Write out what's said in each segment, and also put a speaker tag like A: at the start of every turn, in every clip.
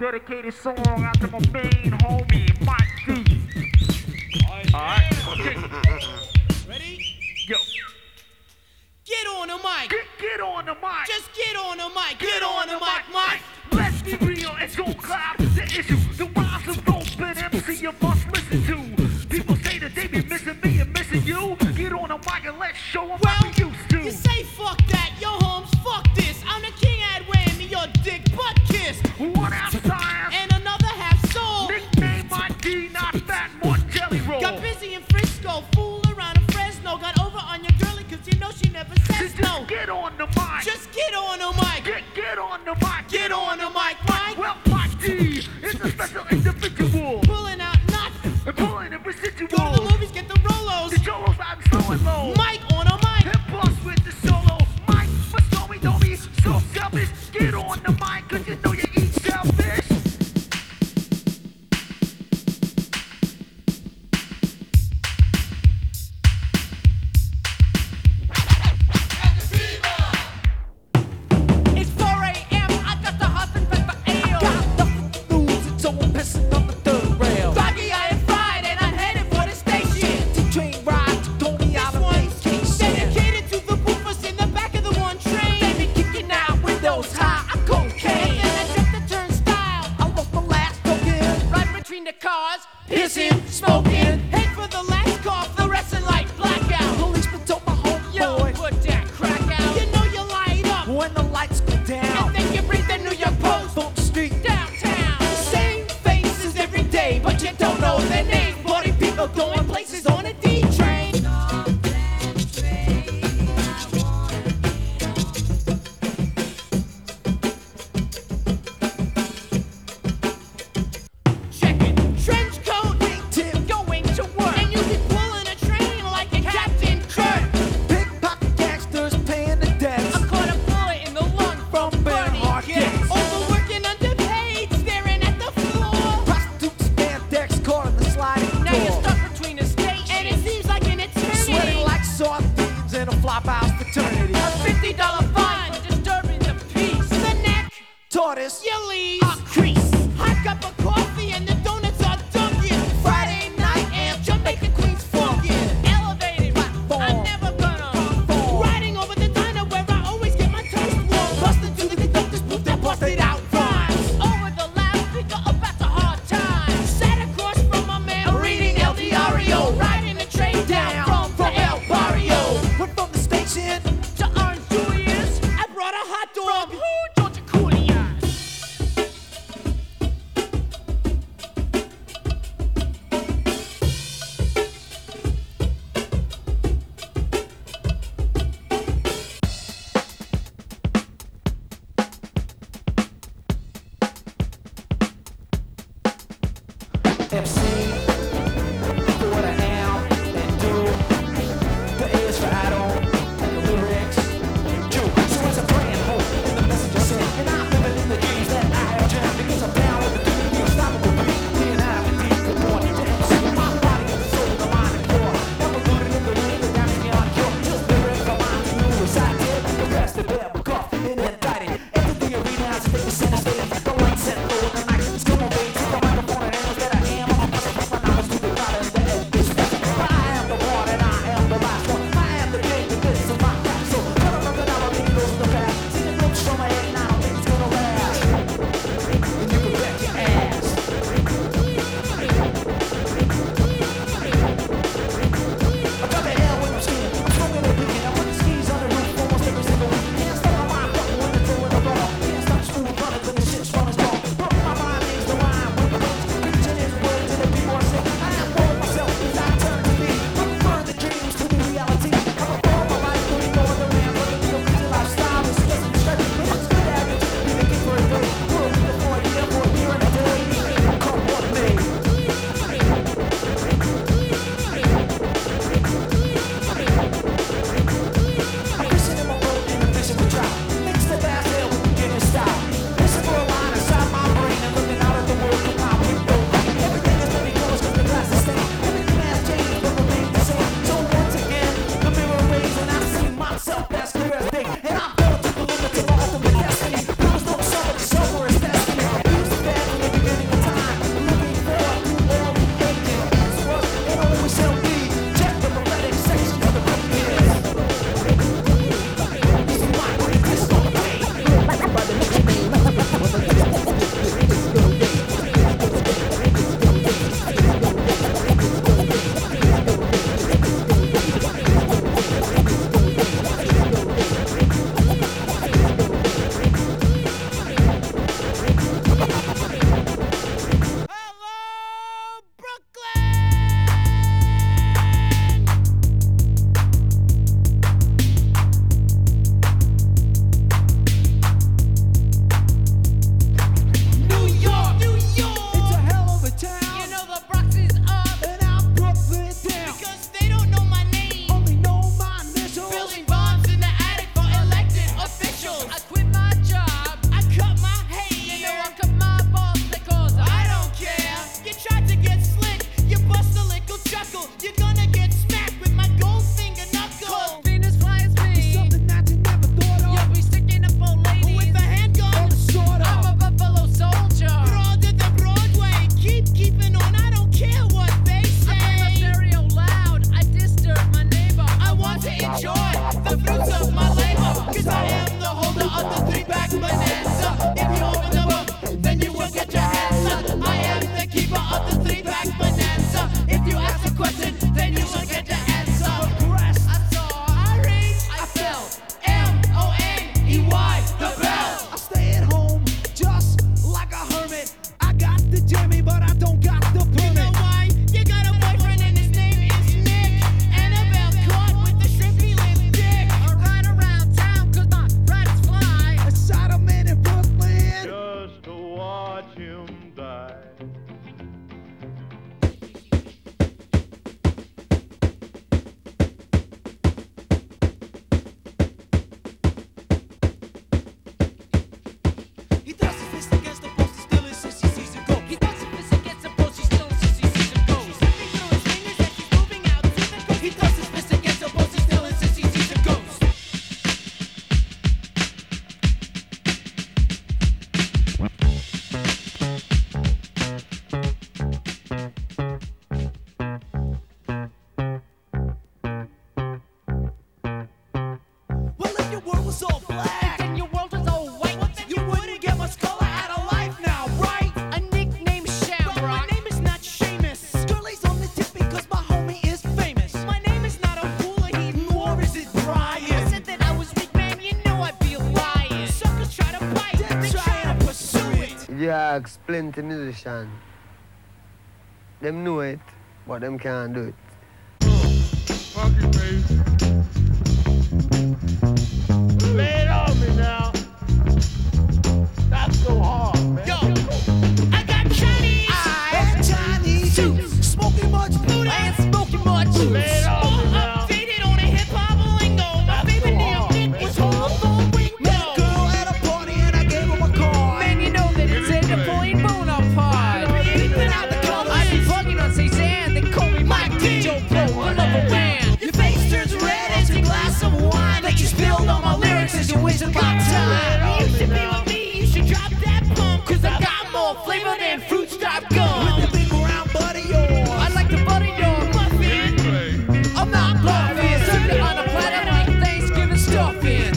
A: dedicated song out to my main homie, Mike D. Alright, okay.
B: Ready?
A: Yo.
B: Get on the mic.
A: Get on the mic.
B: Just get on the mic. Get on the mic, Mike.
A: Let's be real and don't cloud the issue. The rise of open MC you must listen to. People say that they be missing me and missing you. Get on the mic and let's show them
B: Well,
A: what we used to.
B: you say fuck that, yo Holmes, fuck this. I'm the king at whammy, your dick butt kiss.
A: One half science,
B: And another half soul.
A: nickname my D, not fat, more jelly roll.
B: Got busy in Frisco, fool around in Fresno. Got over on your girlie cause you know she never says
A: Just
B: no.
A: get on the mic.
B: Just get on the mic.
A: Get on the mic.
B: Get on the mic, Mike.
A: Well, Mike D is a special individual.
B: Pulling out nuts.
A: And pulling the residuals.
B: Go to the movies, get the Rolos.
A: The Jolos out slow and low.
B: Mike on a mic.
A: And bust with the solo. Mike, but don't be so selfish. Get on the mic, cause you know you eat selfish.
B: It's 4 a.m. I got the hot and pepper ale.
C: Got nothing to lose, it's all pissing on the third rail.
B: Foggy, I am fried and I'm headed for the station.
C: T-train ride to Coney
B: This
C: Island
B: one's
C: vacation.
B: dedicated to the woofers in the back of the one train.
C: They be kicking out windows high, I'm
B: And
C: cocaine.
B: then I jumped the turnstile.
C: I lost my last token,
B: Right between the cars.
C: pissing, smoking.
B: Head for the last car, fluorescent light blackout.
C: Policeman told my
B: Yo,
C: homeboy,
B: put that crack out. You know you light up.
C: when the lights go down,
B: And then you bring the New York Post
C: Bump Street,
B: downtown. Same faces every day, but you don't know their names. Party people going places on a D train. Check it. Trench coat,
C: tip,
B: going to work. And you be pulling a train like a Captain Kirk.
C: pickpocket gangsters paying the debts.
B: I caught a bullet in the lung
C: From
B: Bernie
C: Bernhard
B: Getz.
C: Getz.
B: Overworking, underpaid, staring at the floor.
C: Prostitutes, spandex, caught in the sliding
B: Now you're
C: door.
B: stuck between a station, and it seems like an eternity.
C: Sweating like sardines in a flophouse fraternity.
B: A $50 fine for disturbing the peace. The neck,
C: Tortoise,
B: you leave a crease. Hot cup of coffee and the donuts are dunking. Friday night amp, Jamaica Queens funkin'. Elevated, I'm never gonna. Riding over the diner where I always get my toast warm. Busting through the conductor's booth that busted out rhymes. Over the loudspeaker about the hard times. Sat across from my man reading El Diario. Riding the train down from El Barrio.
C: went from the station.
B: To Orange Julius, I brought a hot dog. Who? Georgia Cooley.
C: MC, for what I am and do. The A is for Adam, and the lyrics, Q. So it's a brand hope in the message I sent. And I'm living in the dreams that I have dreamt. Because I'm down with the dream, the unstoppable beat. D&I, the deep, good morning. The MC, my body and the soul, the mind and core. Never rooted in the ring, the damage beyond cure. Just lyrics, the mind to you as I did. The rest of it, we're coughed and indicted. Everything you read now is a big percentage. Go and set low in the night. Still on bass, take the microphone and handles that I am. I'm a He thrusts his fist against the post, he's still since he sees it go. He thrusts his fist against the post, he's still since he sees it go. She's slipping through his fingers as she's moving out to the coast. He thrusts his fist against the post, he's still since he sees a ghost. Well, if your world was all black and your world was all white, you wouldn't get much color out of life now, right?
B: A nickname
C: Well, my
B: Shamrock.
C: name is not Seamus. Girlie's on the tip because my homie is famous. My name is not a hula heat, nor is it Brian.
B: I said that I was weak, man. You know I'd be lying.
C: Suckers try to bite, they try to pursue it.
D: Yeah, plenty musician. Them know it, but them can't do it.
A: Lay it on me now. That's so hard, man.
C: Yo, I got Chinese and Chinese suits, smoking much Buddha and smoking much juice.
A: Lay it on
C: More
A: me now.
C: updated on a hip hop lingo. My favorite
A: so
C: damn
A: hard,
C: thing
A: man.
C: was Hawthorne Wingo. Met a girl at a party and I gave her a card.
B: Man, you know that it's in Napoleon Bonaparte.
C: Beeping out the colors.
B: I be bugging on Cezanne. They call me Mike D. Joe Blow. I love a man.
C: Your face turns red as your glass of wine that you spilled on my lyrics as you wasted my time. You should be with me, you should drop that pump, cause I got more flavor than fruit stop gum. With the big round buddy,
B: I like the butter your
C: muffin.
B: I'm not bluffing. Serve it on a platter like Thanksgiving stuffing.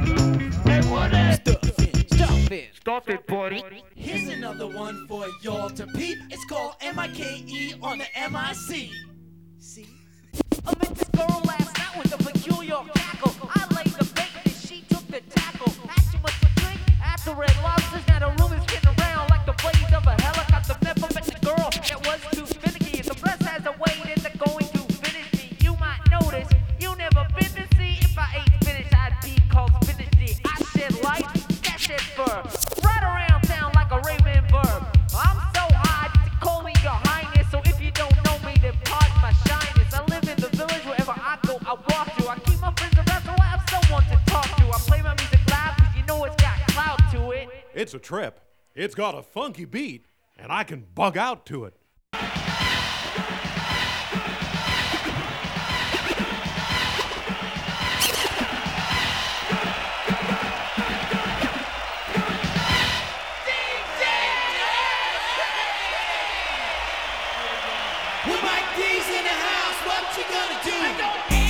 B: Stuffing.
A: Stop it, buddy.
C: Here's another one for y'all to peep. It's called MIKE on the MIC. See?
B: I met this girl last night with a peculiar cackle. I laid the bait and she took the tackle. Had too much to drink after Red Lobsters. Now the room is getting around like the blades of a helicopter. Never met the girl that was too finicky. The rest has a way that they're going to finish me. You might notice you never been to see. If I ain't finished, I'd be called finished. I shed light, that shed fur. Right around town like a raven bird. I'm so high, to call me your highness. So if you don't know me, then pardon my shyness. I live in the village wherever I go, I walk to. I keep my friends around so I have someone to talk to. I play my music loud cause you know it's got clout to it.
E: It's a trip. It's got a funky beat, and I can bug out to it.
C: When Mike D's in the house, what you gonna do?